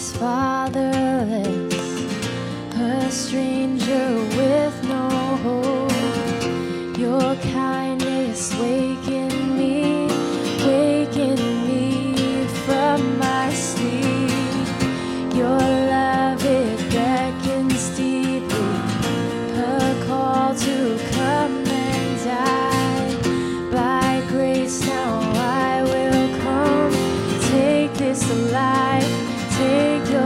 was fatherless, a stranger with no hope. Your kindness wakened me from my sleep. Your love, it beckons deeply, a call to come and die. By grace now I will come. Take this life, take your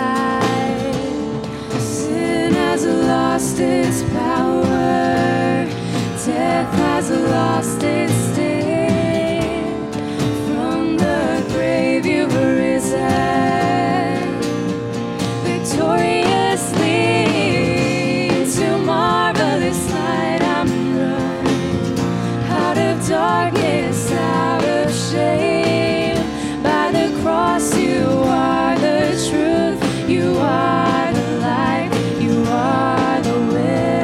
life. Sin has lost its power, death has lost its sting. From the grave you've risen, victoriously to marvelous light I'm running, out of darkness, out of shame. By the cross you are the truth, you are the light, you are the way.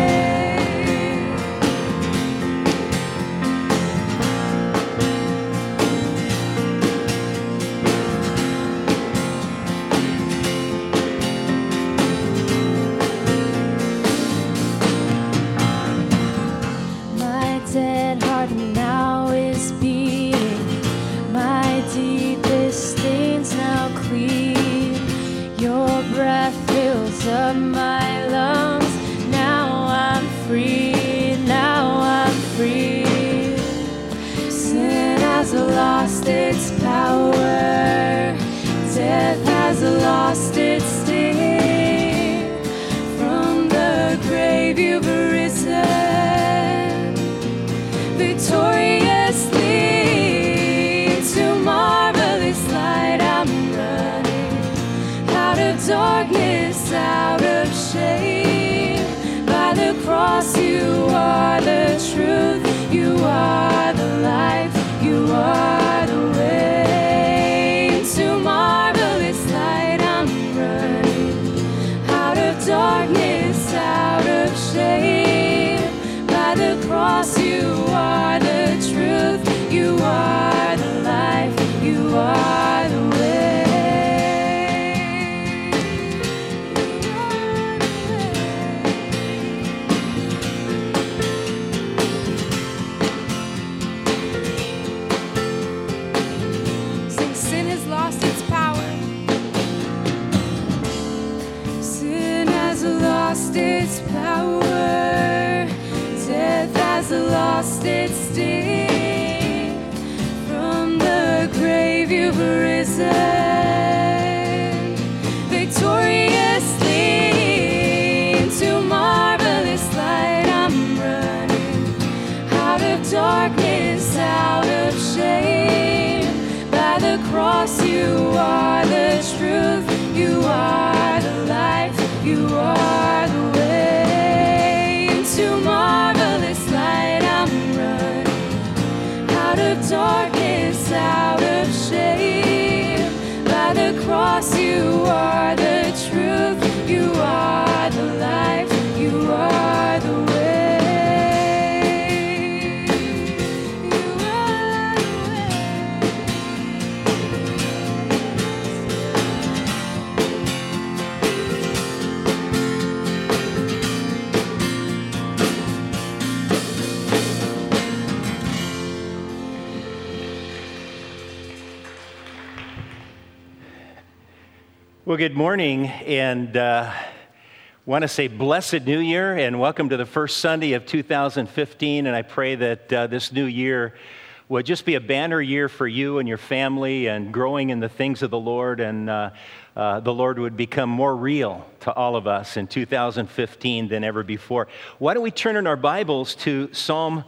My dead heart now is beating, my deepest stains now clean. Your breath fills up my lungs, now I'm free, now I'm free. Sin has lost its power, death has lost its sting. From the grave you've risen, victoriously to marvelous light I'm running, out of darkness, out of shame. By the cross you are the truth, you are the life, you are the way. To marvelous light I'm running, out of darkness, out of shame. By the cross you are the truth, you are the life, you are the way. Sing, sin has lost its power. Sin has lost its power, death has lost its sting. From the grave you've risen, victoriously to marvelous light I'm running, out of darkness, out of shame. By the cross you are the truth, you are the life, you are the way. To marvelous light I'm running, out of darkness, out of shame. By the cross you are the truth, you are the life, you are the way. You are the Well, good morning, and want to say Blessed New Year, and welcome to the first Sunday of 2015, and I pray that this new year would just be a banner year for you and your family, and growing in the things of the Lord, and the Lord would become more real to all of us in 2015 than ever before. Why don't we turn in our Bibles to Psalm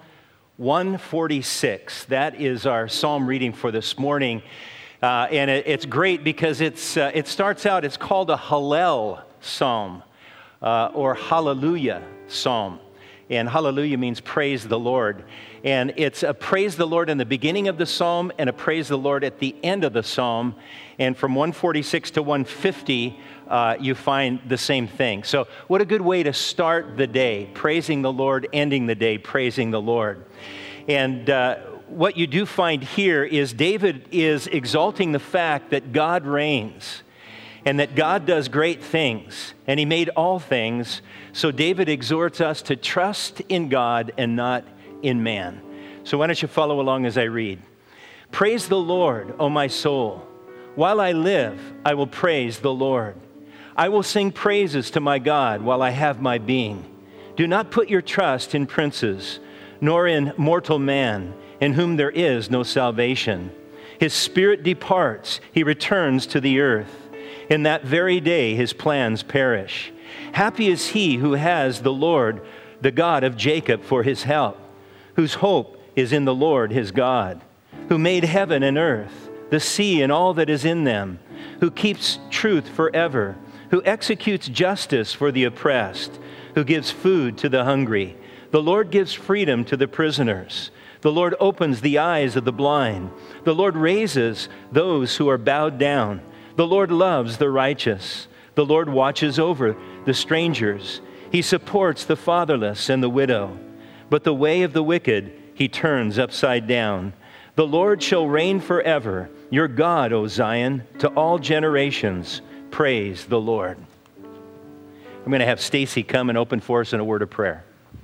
146? That is our psalm reading for this morning. And it's great because it starts out, it's called a Hallel psalm or Hallelujah psalm. And hallelujah means praise the Lord. And it's a praise the Lord in the beginning of the psalm and a praise the Lord at the end of the psalm. And from 146 to 150, you find the same thing. So what a good way to start the day, praising the Lord, ending the day, praising the Lord. And what you do find here is David is exalting the fact that God reigns. and that God does great things, and he made all things. So David exhorts us to trust in God and not in man. So why don't you follow along as I read? Praise the Lord, O my soul. While I live, I will praise the Lord. I will sing praises to my God while I have my being. Do not put your trust in princes, nor in mortal man, in whom there is no salvation. His spirit departs, he returns to the earth. In that very day his plans perish. Happy is he who has the Lord, the God of Jacob, for his help, whose hope is in the Lord his God, who made heaven and earth, the sea and all that is in them, who keeps truth forever, who executes justice for the oppressed, who gives food to the hungry. The Lord gives freedom to the prisoners. The Lord opens the eyes of the blind. The Lord raises those who are bowed down. The Lord loves the righteous. The Lord watches over the strangers. He supports the fatherless and the widow. But the way of the wicked he turns upside down. The Lord shall reign forever. Your God, O Zion, to all generations. Praise the Lord. I'm going to have Stacy come and open for us in a word of prayer.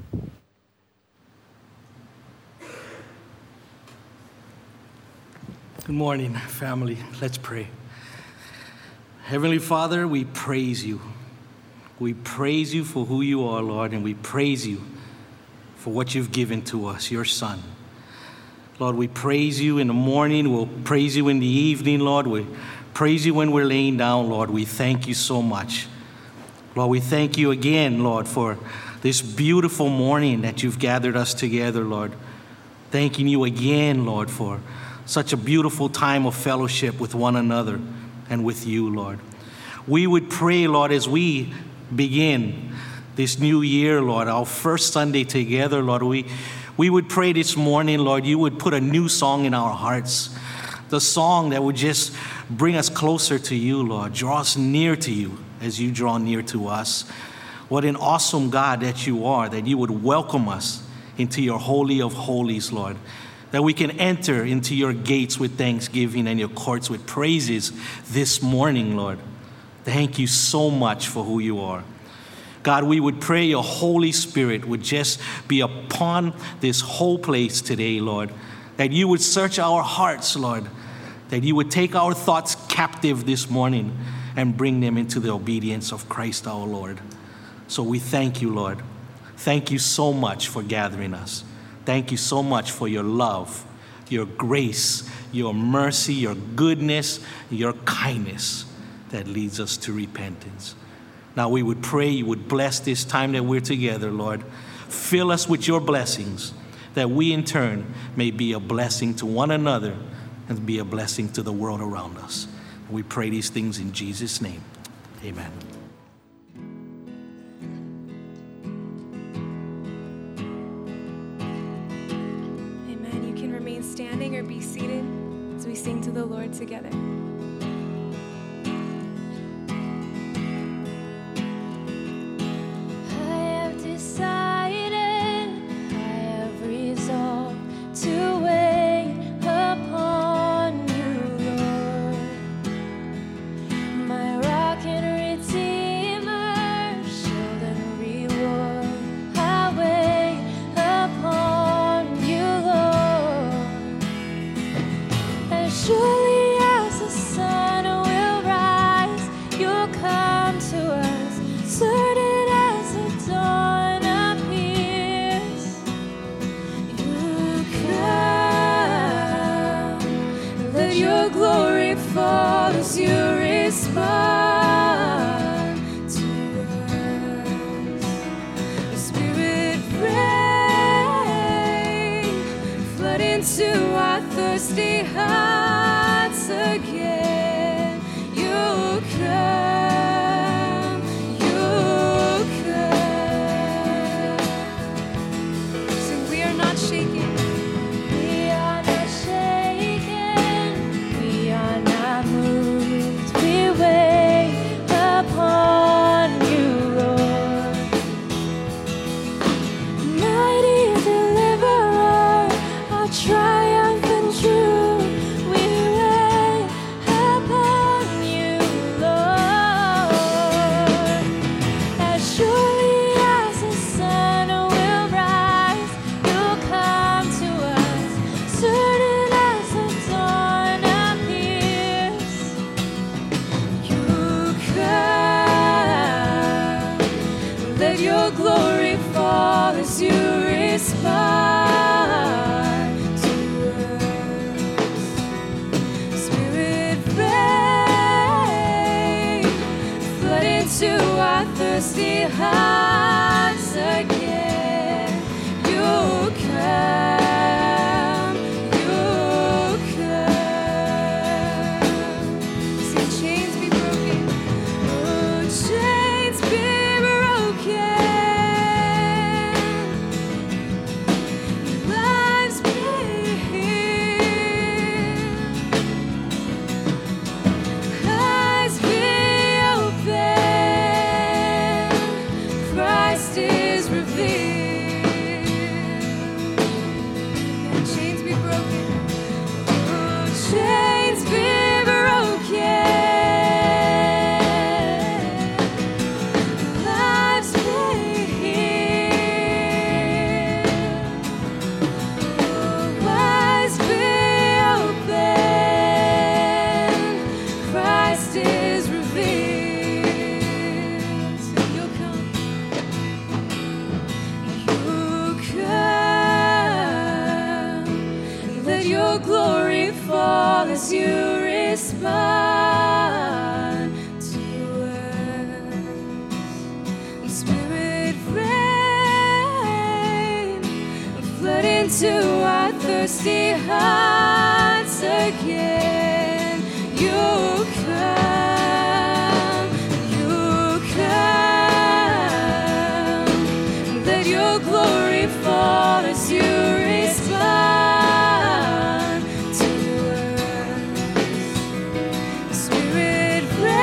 Good morning, family. Let's pray. Heavenly Father, we praise you. We praise you for who you are, Lord, and we praise you for what you've given to us, your Son. Lord, we praise you in the morning. We'll praise you in the evening, Lord. We praise you when we're laying down, Lord. We thank you so much. Lord, we thank you again, Lord, for this beautiful morning that you've gathered us together, Lord. Thanking you again, Lord, for such a beautiful time of fellowship with one another and with you, Lord. We would pray, Lord, as we begin this new year, Lord, our first Sunday together, Lord, we would pray this morning, Lord, you would put a new song in our hearts, the song that would just bring us closer to you, Lord, draw us near to you as you draw near to us. What an awesome God that you are, that you would welcome us into your holy of holies, Lord, that we can enter into your gates with thanksgiving and your courts with praises this morning, Lord. Thank you so much for who you are. God, we would pray your Holy Spirit would just be upon this whole place today, Lord, that you would search our hearts, Lord, that you would take our thoughts captive this morning and bring them into the obedience of Christ our Lord. So we thank you, Lord. Thank you so much for gathering us. Thank you so much for your love, your grace, your mercy, your goodness, your kindness that leads us to repentance. Now we would pray you would bless this time that we're together, Lord. Fill us with your blessings, that we in turn may be a blessing to one another and be a blessing to the world around us. We pray these things in Jesus' name. Amen. Standing or be seated as we sing to the Lord together. I have decided, I have resolved to wait upon you, Lord, my rock and redeemer, shield and reward. I wait upon you, Lord. Surely as the sun will rise, you'll come to us. Certain as the dawn appears, you come. Let your glory fall as you respond to us. The Spirit rain, flood into our thirsty hearts again. You come, you come. So we are not shaken. We are not shaken. We are not moved. We wait upon you, Lord. Mighty deliverer, our triumph and true. We wait as you respond to us. Spirit, rain, flood into our thirsty hearts again. You come, you come. See chains be broken, oh, chains be broken, lives be healed, eyes be open, Christ is revealed, and chains be broken, oh, chains be broken, lives be healed, oh, eyes be open, Christ is revealed. So you'll come, let your glory fall as you respond to us. Spirit, rain, flood into our thirsty hearts again. You come, you come. Let your glory fall as you respond to us. Spirit,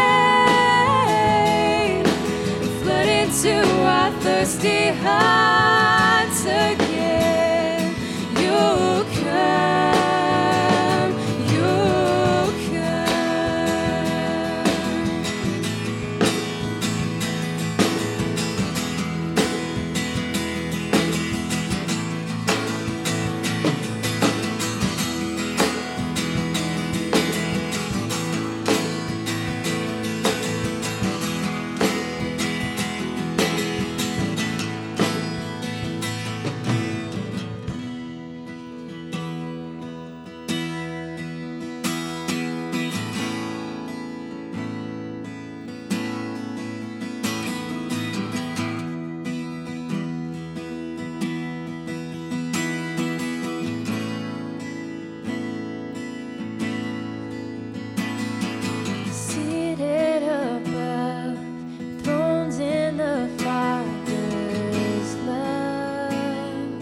rain, flood into our thirsty hearts again. You come, you seated above, thrones in the Father's love,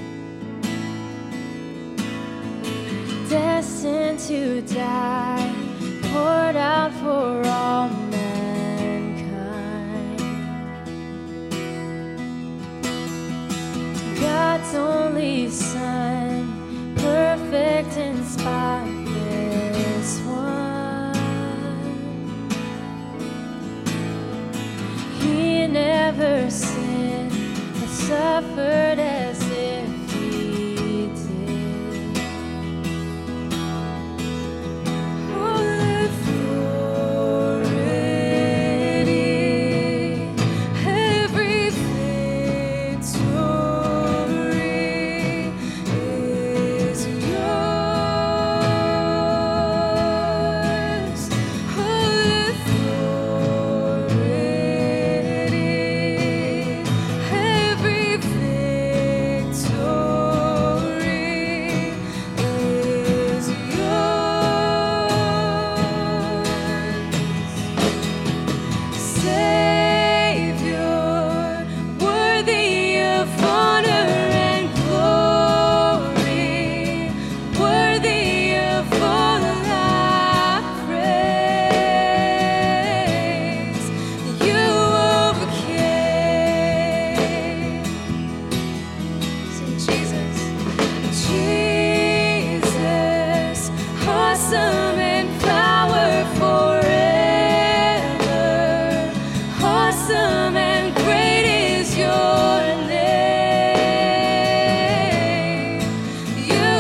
destined to die, poured out for all mankind. God's only Son, perfect and spotless one. He never sinned, but suffered as if he did. All authority, every victory is yours. All authority, every victory is yours. Savior, worthy of honor and glory, worthy of all our praise. You overcame. Say, Jesus, Jesus, awesome in power forever, awesome and great is your name. You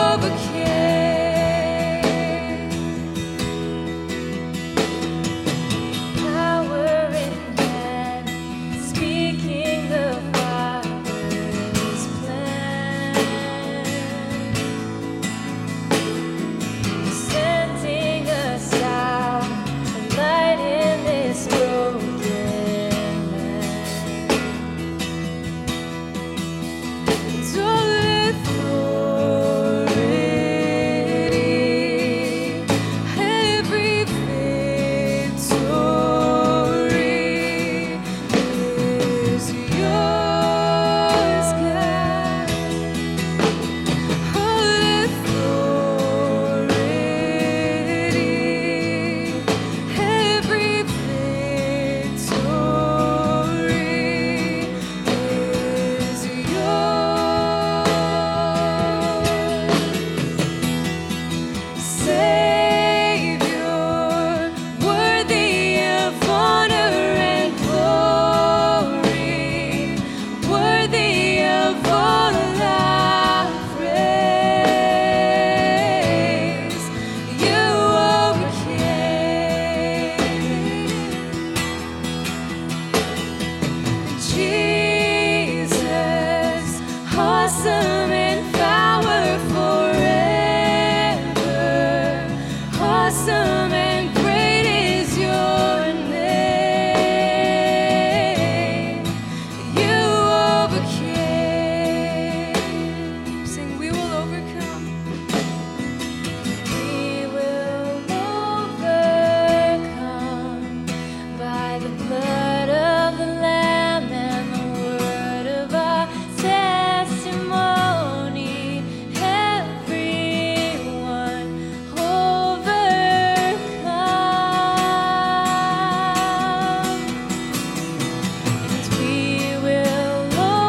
overcame. Power in hand, speaking the Father's awesome and great is your name. You overcame. Sing, we will overcome. We will overcome by the blood of the Lamb and the word of our testimony. Everyone overcome. And we will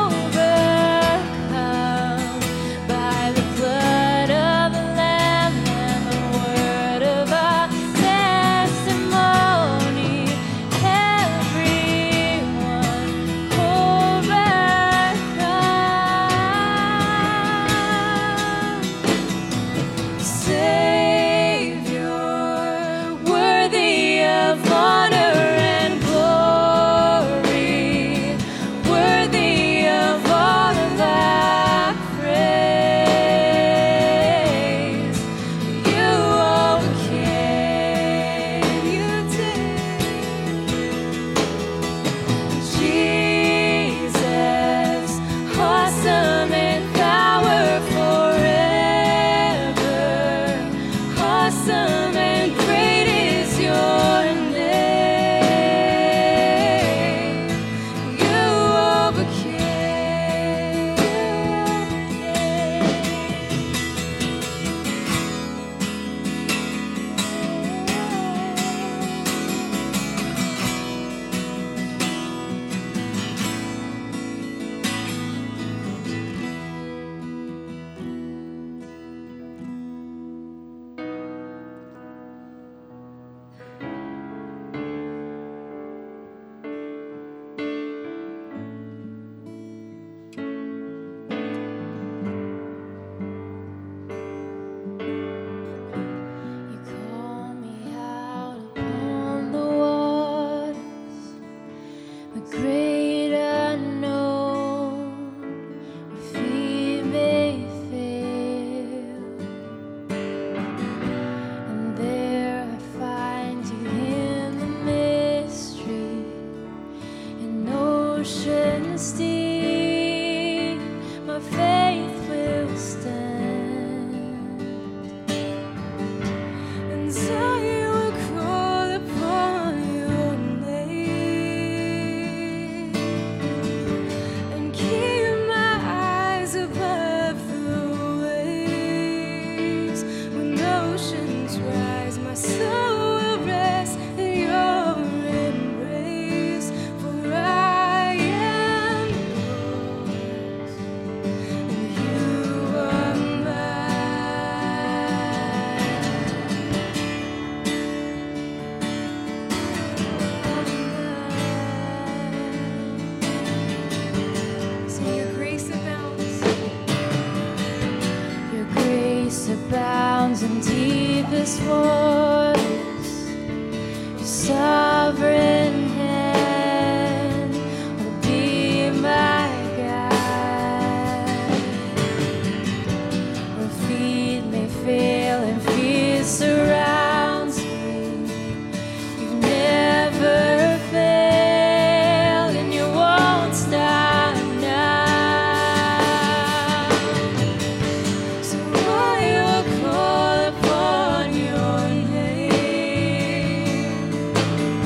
overcome by the blood of the Lamb and the word of our testimony. Everyone overcome. Savior, worthy of honor and glory, worthy of all of our praise. You overcame, you did. Jesus, awesome in power forever. Awesome and great is your name. You overcame. You call me out upon the waters, the great unknown, where feet may fail. And there I find you in the mystery, in oceans deep, my faith will stand. And I will call upon your name and keep my eyes above the waves. When oceans rise, my soul will rest in your embrace. For I am yours, and you are mine. So your grace abounds. Your grace abounds in deepest waters. Your sovereign hand will be my guide. Where feet may fail and fear surrounds me, you've never failed and you won't stop now. So I will call upon your name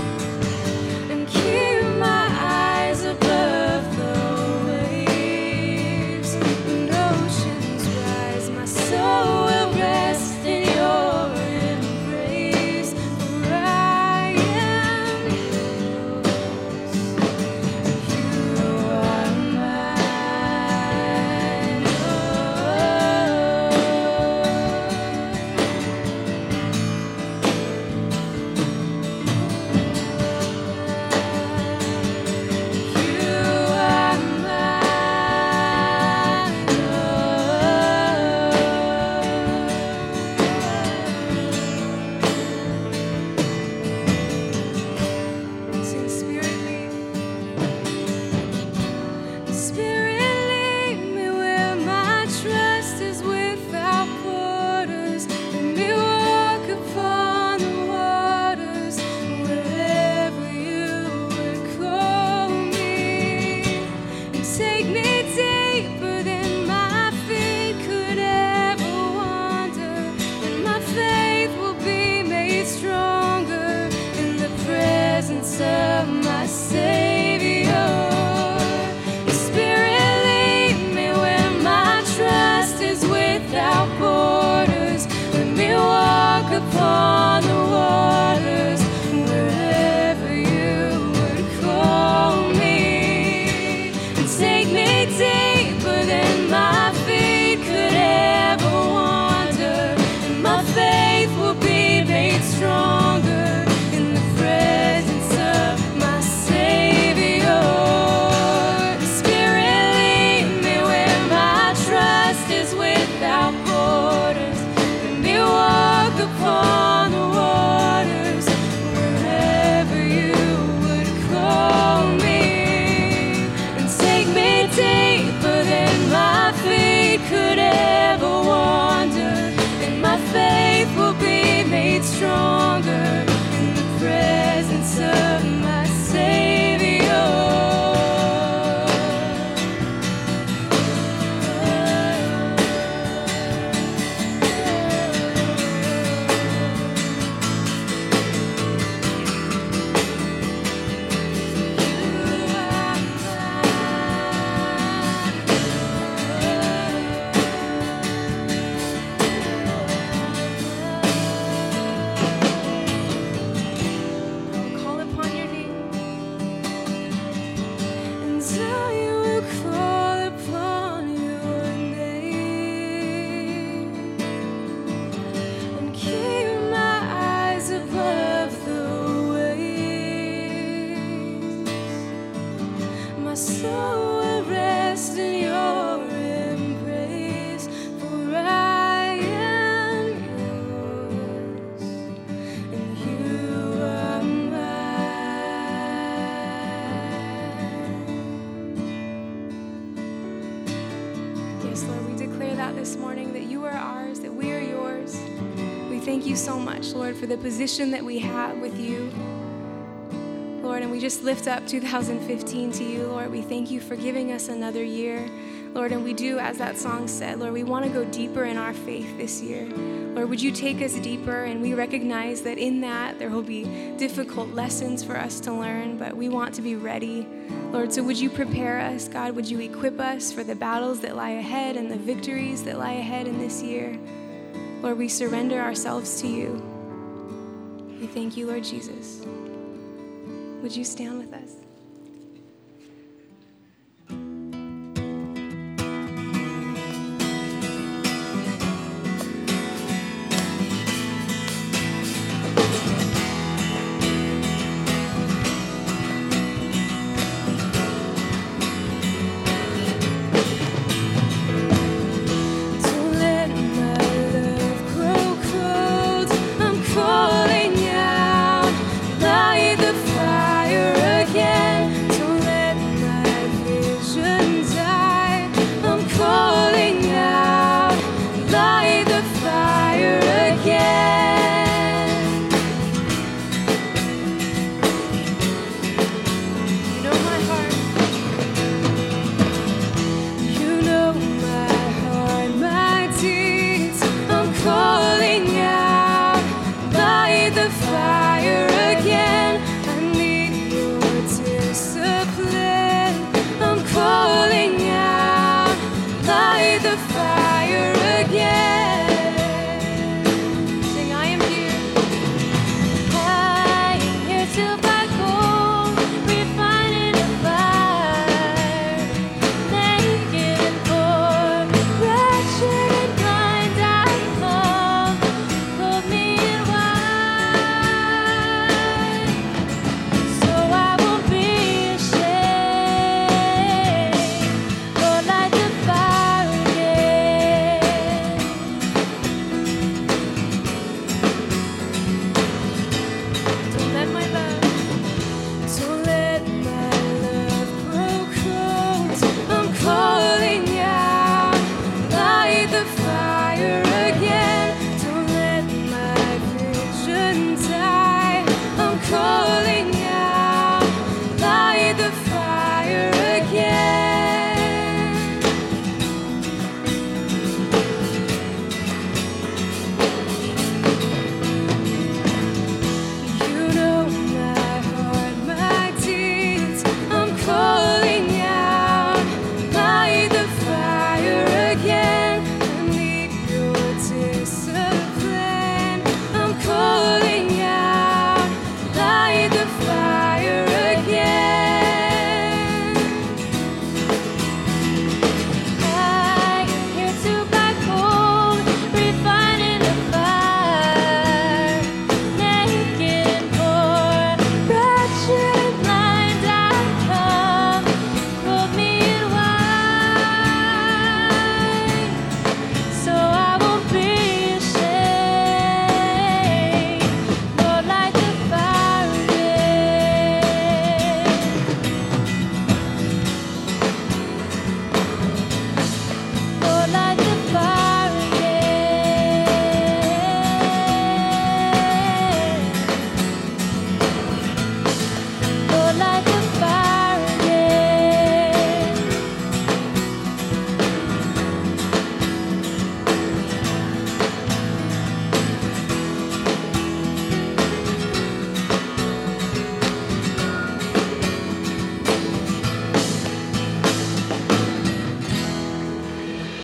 this morning that you are ours, that we are yours. We thank you so much, Lord, for the position that we have with you, Lord, and we just lift up 2015 to you, Lord. We thank you for giving us another year, Lord, and we do, as that song said, Lord, we want to go deeper in our faith this year. Lord, would you take us deeper? And we recognize that in that there will be difficult lessons for us to learn, but we want to be ready. Lord, so would you prepare us, God? Would you equip us for the battles that lie ahead and the victories that lie ahead in this year? Lord, we surrender ourselves to you. We thank you, Lord Jesus. Would you stand with us? Calling out, light the fire